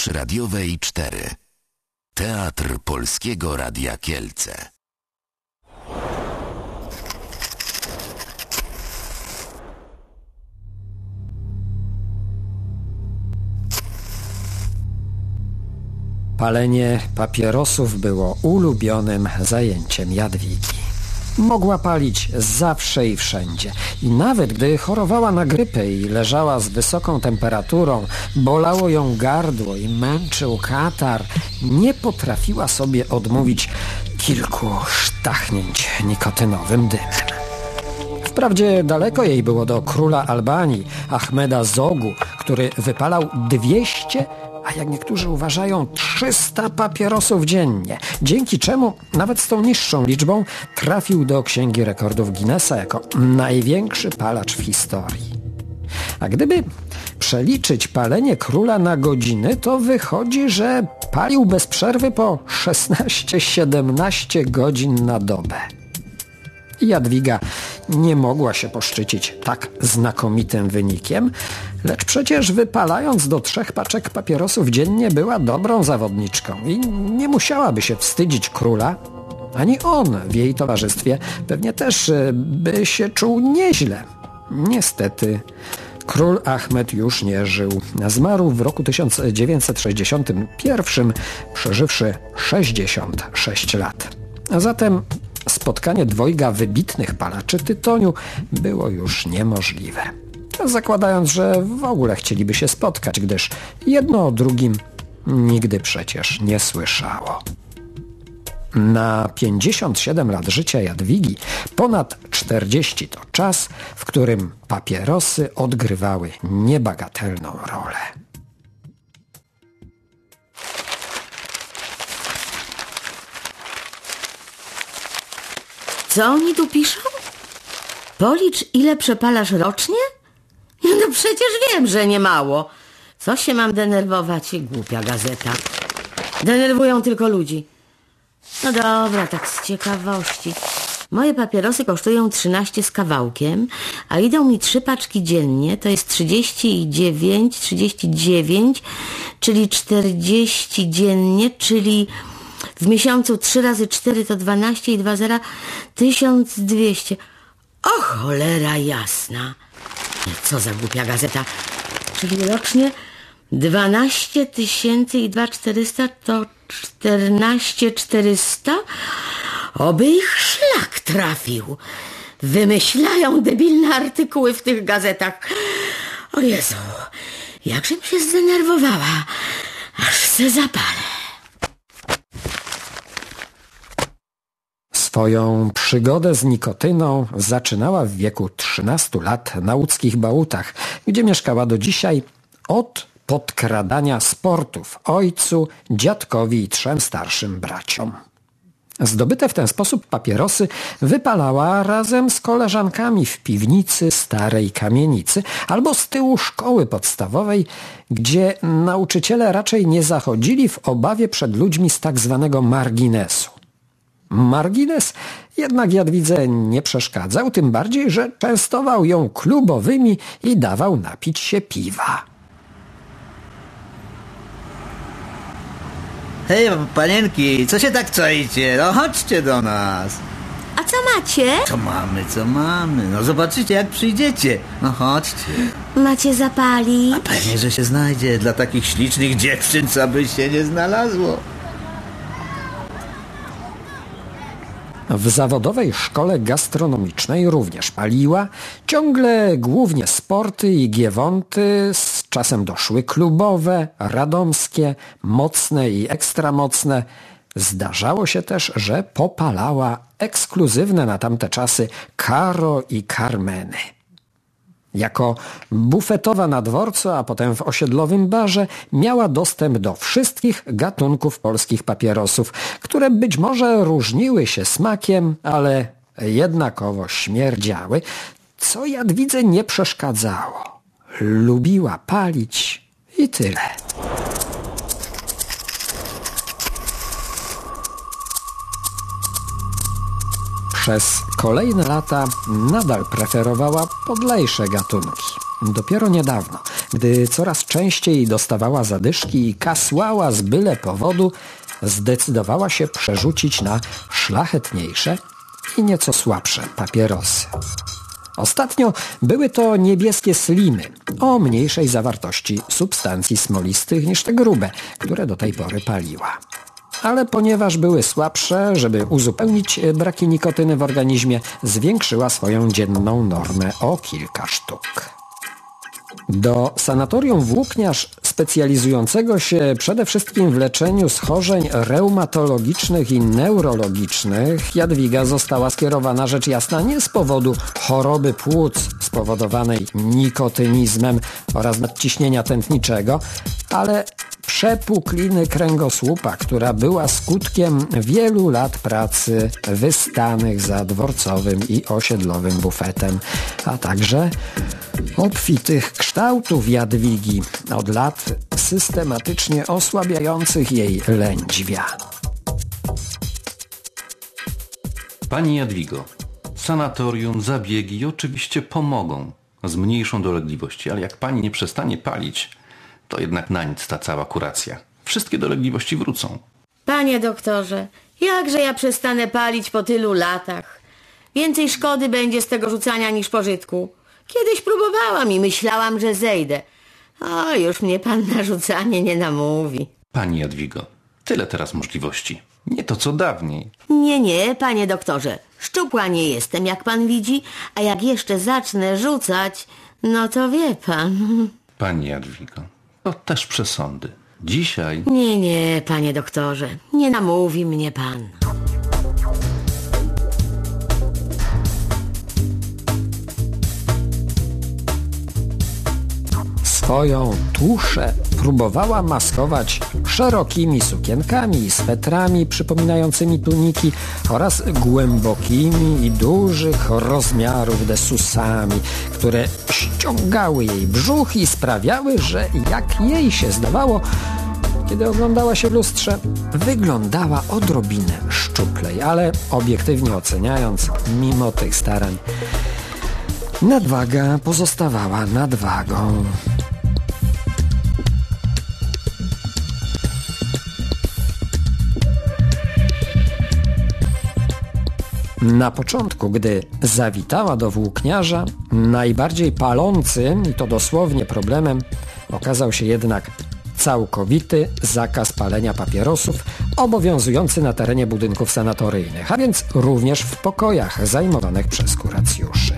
Radiowej 4. Teatr Polskiego Radia Kielce. Palenie papierosów było ulubionym zajęciem Jadwigi. Mogła palić zawsze i wszędzie. I nawet gdy chorowała na grypę i leżała z wysoką temperaturą, bolało ją gardło i męczył katar, nie potrafiła sobie odmówić kilku sztachnięć nikotynowym dymem. Wprawdzie daleko jej było do króla Albanii, Ahmeda Zogu, który wypalał 200, a jak niektórzy uważają 300 papierosów dziennie, dzięki czemu nawet z tą niższą liczbą trafił do Księgi Rekordów Guinnessa jako największy palacz w historii. A gdyby przeliczyć palenie króla na godziny, to wychodzi, że palił bez przerwy po 16-17 godzin na dobę. Jadwiga nie mogła się poszczycić tak znakomitym wynikiem, lecz przecież wypalając do 3 paczek papierosów dziennie była dobrą zawodniczką i nie musiałaby się wstydzić króla, ani on w jej towarzystwie pewnie też by się czuł nieźle. Niestety król Ahmed już nie żył. Zmarł w roku 1961, przeżywszy 66 lat. A zatem spotkanie dwojga wybitnych palaczy tytoniu było już niemożliwe. Zakładając, że w ogóle chcieliby się spotkać, gdyż jedno o drugim nigdy przecież nie słyszało. Na 57 lat życia Jadwigi ponad 40 to czas, w którym papierosy odgrywały niebagatelną rolę. Co oni tu piszą? Policz, ile przepalasz rocznie? No przecież wiem, że nie mało. Co się mam denerwować, głupia gazeta. Denerwują tylko ludzi. No dobra, tak z ciekawości. Moje papierosy kosztują 13 z kawałkiem, a idą mi 3 paczki dziennie, to jest 39, czyli 40 dziennie, czyli w miesiącu 3 razy 4 to 12 i 2 zera 1200. O cholera jasna. Co za głupia gazeta. Czyli rocznie 12 000 i 2400 to 14 400? Oby ich szlak trafił. Wymyślają debilne artykuły w tych gazetach. O Jezu, jakżem się zdenerwowała. Aż se zapalę. Swoją przygodę z nikotyną zaczynała w wieku 13 lat na łódzkich Bałutach, gdzie mieszkała do dzisiaj, od podkradania sportów ojcu, dziadkowi i 3 starszym braciom. Zdobyte w ten sposób papierosy wypalała razem z koleżankami w piwnicy starej kamienicy albo z tyłu szkoły podstawowej, gdzie nauczyciele raczej nie zachodzili w obawie przed ludźmi z tak zwanego marginesu. Margines jednak Jadwidze nie przeszkadzał, tym bardziej, że częstował ją klubowymi i dawał napić się piwa. Hej, panienki, co się tak czaicie? No chodźcie do nas. A co macie? Co mamy? No zobaczycie, jak przyjdziecie. No chodźcie. Macie zapalić? A pewnie, że się znajdzie. Dla takich ślicznych dziewczyn, co by się nie znalazło. W zawodowej szkole gastronomicznej również paliła, ciągle głównie sporty i giewonty, z czasem doszły klubowe, radomskie, mocne i ekstramocne. Zdarzało się też, że popalała ekskluzywne na tamte czasy Karo i Carmeny. Jako bufetowa na dworcu, a potem w osiedlowym barze miała dostęp do wszystkich gatunków polskich papierosów, które być może różniły się smakiem, ale jednakowo śmierdziały, co Jadwidze nie przeszkadzało. Lubiła palić i tyle. Przez kolejne lata nadal preferowała podlejsze gatunki. Dopiero niedawno, gdy coraz częściej dostawała zadyszki i kasłała z byle powodu, zdecydowała się przerzucić na szlachetniejsze i nieco słabsze papierosy. Ostatnio były to niebieskie slimy o mniejszej zawartości substancji smolistych niż te grube, które do tej pory paliła. Ale ponieważ były słabsze, żeby uzupełnić braki nikotyny w organizmie, zwiększyła swoją dzienną normę o kilka sztuk. Do sanatorium Włókniarz, specjalizującego się przede wszystkim w leczeniu schorzeń reumatologicznych i neurologicznych, Jadwiga została skierowana rzecz jasna nie z powodu choroby płuc spowodowanej nikotynizmem oraz nadciśnienia tętniczego, ale przepukliny kręgosłupa, która była skutkiem wielu lat pracy wystanych za dworcowym i osiedlowym bufetem, a także obfitych kształtów Jadwigi, od lat systematycznie osłabiających jej lędźwia. Pani Jadwigo, sanatorium, zabiegi oczywiście pomogą, zmniejszą dolegliwości, ale jak pani nie przestanie palić, to jednak na nic ta cała kuracja. Wszystkie dolegliwości wrócą. Panie doktorze, jakże ja przestanę palić po tylu latach? Więcej szkody będzie z tego rzucania niż pożytku. Kiedyś próbowałam i myślałam, że zejdę. O, już mnie pan na rzucanie nie namówi. Pani Jadwigo, tyle teraz możliwości. Nie to co dawniej. Nie, panie doktorze. Szczupła nie jestem, jak pan widzi, a jak jeszcze zacznę rzucać, no to wie pan. Pani Jadwigo, to też przesądy. Dzisiaj... Nie, panie doktorze. Nie namówi mnie pan. Swoją tuszę próbowała maskować szerokimi sukienkami i swetrami przypominającymi tuniki oraz głębokimi i dużych rozmiarów desusami, które ściągały jej brzuch i sprawiały, że jak jej się zdawało, kiedy oglądała się w lustrze, wyglądała odrobinę szczuplej, ale obiektywnie oceniając, mimo tych starań, nadwaga pozostawała nadwagą. Na początku, gdy zawitała do włókniarza, najbardziej palącym, i to dosłownie problemem, okazał się jednak całkowity zakaz palenia papierosów obowiązujący na terenie budynków sanatoryjnych, a więc również w pokojach zajmowanych przez kuracjuszy.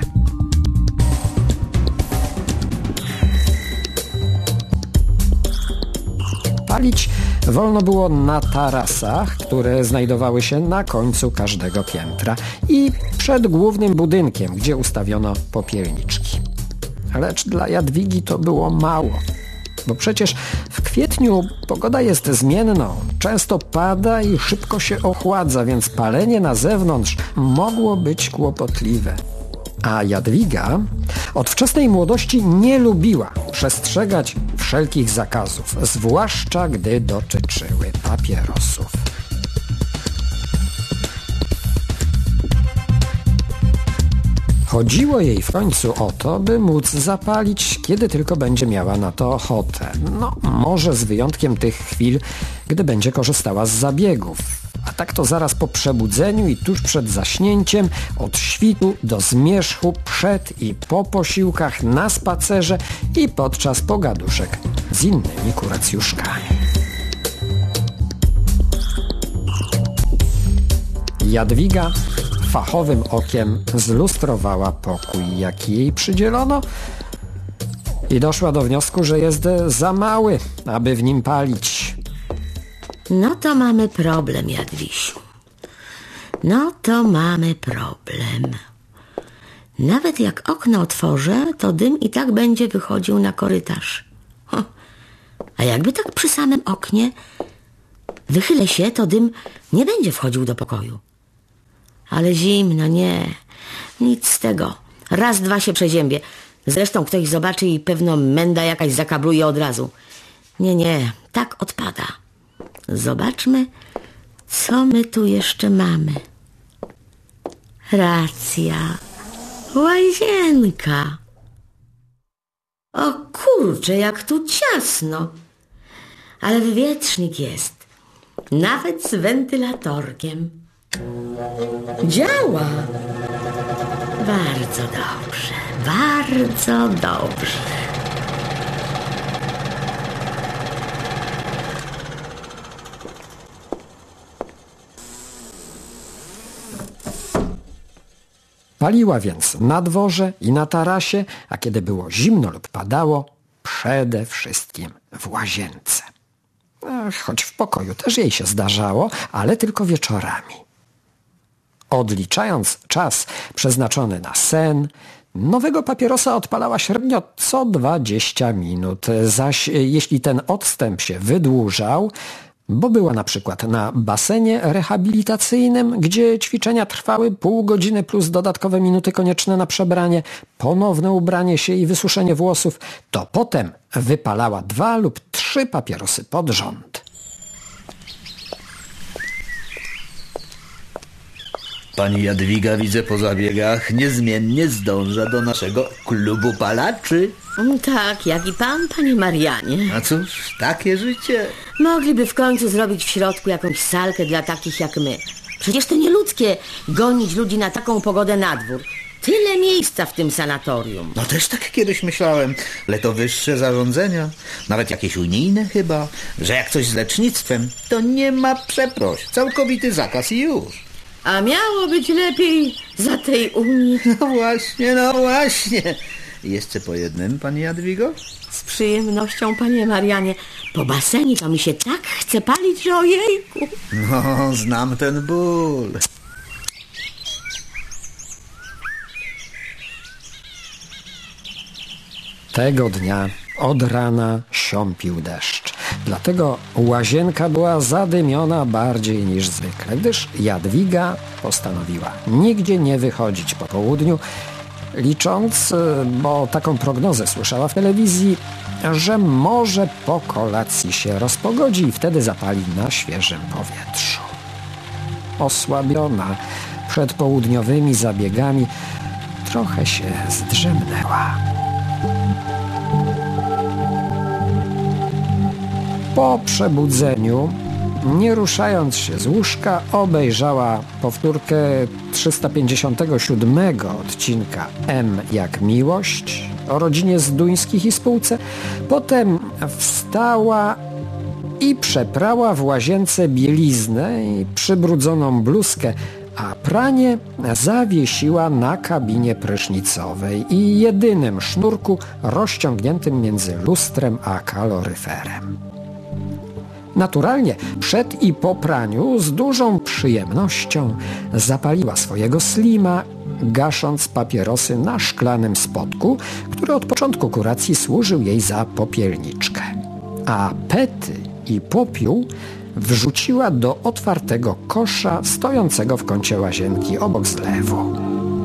Palić wolno było na tarasach, które znajdowały się na końcu każdego piętra i przed głównym budynkiem, gdzie ustawiono popielniczki. Lecz dla Jadwigi to było mało, bo przecież w kwietniu pogoda jest zmienną, często pada i szybko się ochładza, więc palenie na zewnątrz mogło być kłopotliwe. A Jadwiga od wczesnej młodości nie lubiła przestrzegać wszelkich zakazów, zwłaszcza gdy dotyczyły papierosów. Chodziło jej w końcu o to, by móc zapalić, kiedy tylko będzie miała na to ochotę. No, może z wyjątkiem tych chwil, gdy będzie korzystała z zabiegów. A tak to zaraz po przebudzeniu i tuż przed zaśnięciem, od świtu do zmierzchu, przed i po posiłkach, na spacerze i podczas pogaduszek z innymi kuracjuszkami. Jadwiga fachowym okiem zlustrowała pokój, jaki jej przydzielono, i doszła do wniosku, że jest za mały, aby w nim palić. No to mamy problem, Jadwisiu. No to mamy problem. Nawet jak okno otworzę, to dym i tak będzie wychodził na korytarz. A jakby tak przy samym oknie wychylę się, to dym nie będzie wchodził do pokoju. Ale zimno, nie. Nic z tego. Raz, dwa się przeziębię. Zresztą ktoś zobaczy i pewno menda jakaś zakabluje od razu. Nie, tak odpada. Zobaczmy, co my tu jeszcze mamy. Racja. Łazienka. O kurczę, jak tu ciasno. Ale wywietrznik jest. Nawet z wentylatorkiem. Działa. Bardzo dobrze, bardzo dobrze. Paliła więc na dworze i na tarasie, a kiedy było zimno lub padało, przede wszystkim w łazience. Choć w pokoju też jej się zdarzało, ale tylko wieczorami. Odliczając czas przeznaczony na sen, nowego papierosa odpalała średnio co 20 minut, zaś jeśli ten odstęp się wydłużał, bo była na przykład na basenie rehabilitacyjnym, gdzie ćwiczenia trwały pół godziny plus dodatkowe minuty konieczne na przebranie, ponowne ubranie się i wysuszenie włosów, to potem wypalała 2 lub 3 papierosy pod rząd. Pani Jadwiga, widzę po zabiegach, niezmiennie zdąża do naszego klubu palaczy. Tak, jak i pan, panie Marianie. A cóż, takie życie. Mogliby w końcu zrobić w środku jakąś salkę dla takich jak my. Przecież to nieludzkie gonić ludzi na taką pogodę na dwór. Tyle miejsca w tym sanatorium. No też tak kiedyś myślałem, ale to wyższe zarządzenia, nawet jakieś unijne chyba, że jak coś z lecznictwem, to nie ma przeproś, całkowity zakaz i już. A miało być lepiej za tej Unii. No właśnie. Jeszcze po jednym, pani Jadwigo? Z przyjemnością, panie Marianie. Po basenie to mi się tak chce palić, że ojejku. No, znam ten ból. Tego dnia od rana siąpił deszcz. Dlatego łazienka była zadymiona bardziej niż zwykle, gdyż Jadwiga postanowiła nigdzie nie wychodzić po południu, licząc, bo taką prognozę słyszała w telewizji, że może po kolacji się rozpogodzi i wtedy zapali na świeżym powietrzu. Osłabiona przedpołudniowymi zabiegami, trochę się zdrzemnęła. Po przebudzeniu, nie ruszając się z łóżka, obejrzała powtórkę 357 odcinka M jak miłość o rodzinie Zduńskich i spółce. Potem wstała i przeprała w łazience bieliznę i przybrudzoną bluzkę, a pranie zawiesiła na kabinie prysznicowej i jedynym sznurku rozciągniętym między lustrem a kaloryferem. Naturalnie przed i po praniu z dużą przyjemnością zapaliła swojego slima, gasząc papierosy na szklanym spodku, który od początku kuracji służył jej za popielniczkę. A pety i popiół wrzuciła do otwartego kosza stojącego w kącie łazienki obok zlewu.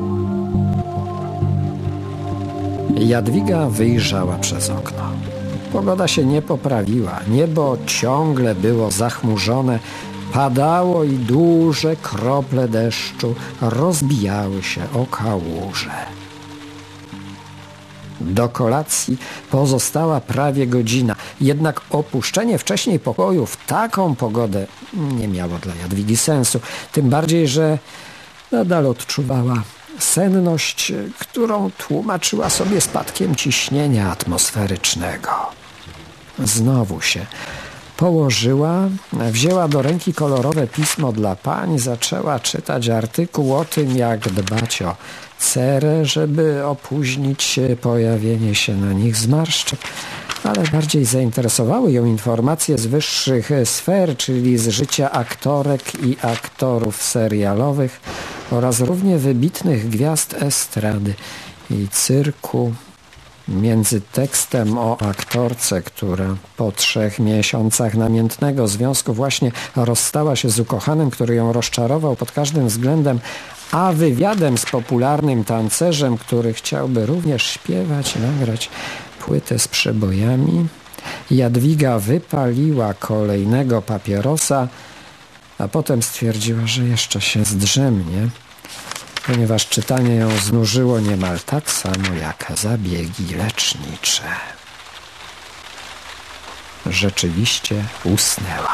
Jadwiga wyjrzała przez okno. Pogoda się nie poprawiła, niebo ciągle było zachmurzone, padało i duże krople deszczu rozbijały się o kałuże. Do kolacji pozostała prawie godzina, jednak opuszczenie wcześniej pokoju w taką pogodę nie miało dla Jadwigi sensu, tym bardziej, że nadal odczuwała senność, którą tłumaczyła sobie spadkiem ciśnienia atmosferycznego. Znowu się położyła, wzięła do ręki kolorowe pismo dla pań, zaczęła czytać artykuł o tym, jak dbać o cerę, żeby opóźnić pojawienie się na nich zmarszczek, ale bardziej zainteresowały ją informacje z wyższych sfer, czyli z życia aktorek i aktorów serialowych oraz równie wybitnych gwiazd estrady i cyrku. Między tekstem o aktorce, która po 3 miesiącach namiętnego związku właśnie rozstała się z ukochanym, który ją rozczarował pod każdym względem, a wywiadem z popularnym tancerzem, który chciałby również śpiewać i nagrać płytę z przebojami, Jadwiga wypaliła kolejnego papierosa, a potem stwierdziła, że jeszcze się zdrzemnie. ponieważ czytanie ją znużyło niemal tak samo jak zabiegi lecznicze. Rzeczywiście usnęła.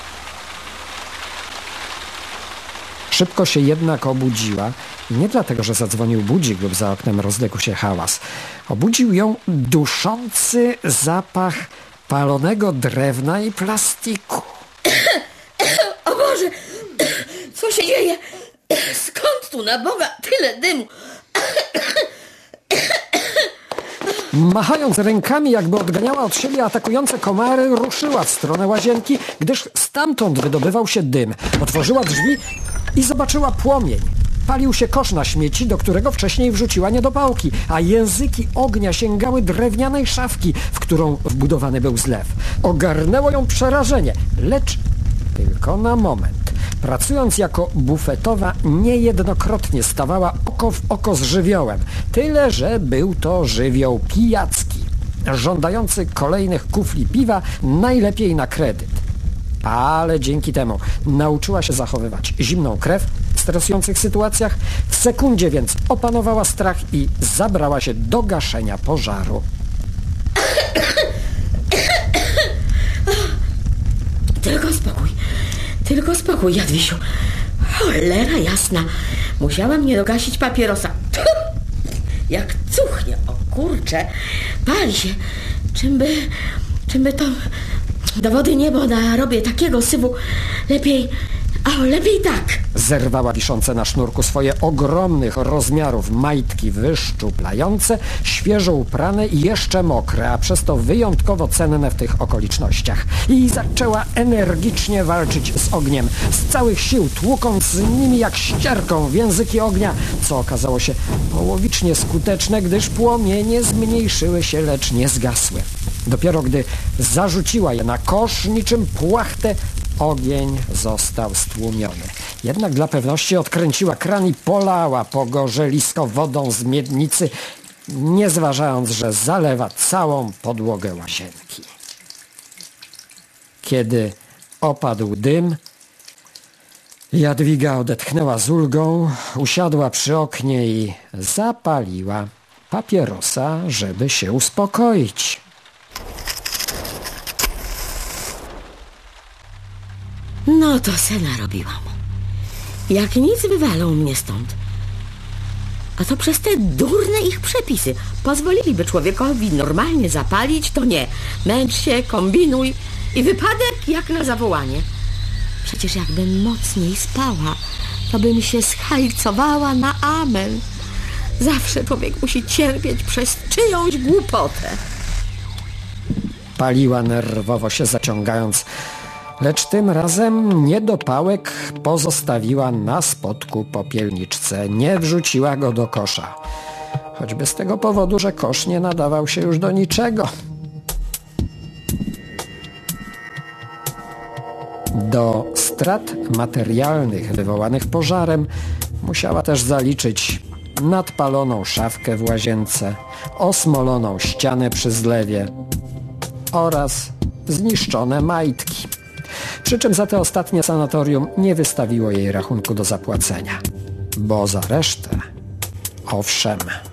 Szybko się jednak obudziła i nie dlatego, że zadzwonił budzik lub za oknem rozległ się hałas. Obudził ją duszący zapach palonego drewna i plastiku. O Boże, co się dzieje? Skąd tu na Boga tyle dymu? Machając rękami, jakby odganiała od siebie atakujące komary, ruszyła w stronę łazienki, gdyż stamtąd wydobywał się dym. Otworzyła drzwi i zobaczyła płomień. Palił się kosz na śmieci, do którego wcześniej wrzuciła niedopałki, a języki ognia sięgały drewnianej szafki, w którą wbudowany był zlew. Ogarnęło ją przerażenie, lecz tylko na moment. Pracując jako bufetowa, niejednokrotnie stawała oko w oko z żywiołem. Tyle, że był to żywioł pijacki, żądający kolejnych kufli piwa, najlepiej na kredyt. Ale dzięki temu nauczyła się zachowywać zimną krew w stresujących sytuacjach. W sekundzie więc opanowała strach i zabrała się do gaszenia pożaru. Tylko spokój, Jadwisiu. Cholera jasna. Musiałam nie dogasić papierosa. Jak cuchnie, o kurcze. Pali się. Czymby to do wody niebo narobię takiego syfu. Lepiej tak. Zerwała wiszące na sznurku swoje ogromnych rozmiarów majtki wyszczuplające, świeżo uprane i jeszcze mokre, a przez to wyjątkowo cenne w tych okolicznościach. I zaczęła energicznie walczyć z ogniem, z całych sił tłukąc z nimi jak ścierką w języki ognia, co okazało się połowicznie skuteczne, gdyż płomienie zmniejszyły się, lecz nie zgasły. Dopiero gdy zarzuciła je na kosz niczym płachtę, ogień został stłumiony. Jednak dla pewności odkręciła kran i polała pogorzelisko wodą z miednicy, nie zważając, że zalewa całą podłogę łazienki. Kiedy opadł dym, Jadwiga odetchnęła z ulgą, usiadła przy oknie i zapaliła papierosa, żeby się uspokoić. No to se narobiłam. Jak nic wywalą mnie stąd. A to przez te durne ich przepisy. Pozwoliliby człowiekowi normalnie zapalić, to nie. Męcz się, kombinuj i wypadek jak na zawołanie. Przecież jakbym mocniej spała, to bym się schajcowała na amen. Zawsze człowiek musi cierpieć przez czyjąś głupotę. Paliła nerwowo się zaciągając, lecz tym razem niedopałek pozostawiła na spodku popielniczce, nie wrzuciła go do kosza. Choćby z tego powodu, że kosz nie nadawał się już do niczego. Do strat materialnych wywołanych pożarem musiała też zaliczyć nadpaloną szafkę w łazience, osmoloną ścianę przy zlewie oraz zniszczone majtki. Przy czym za te ostatnie sanatorium nie wystawiło jej rachunku do zapłacenia, bo za resztę owszem.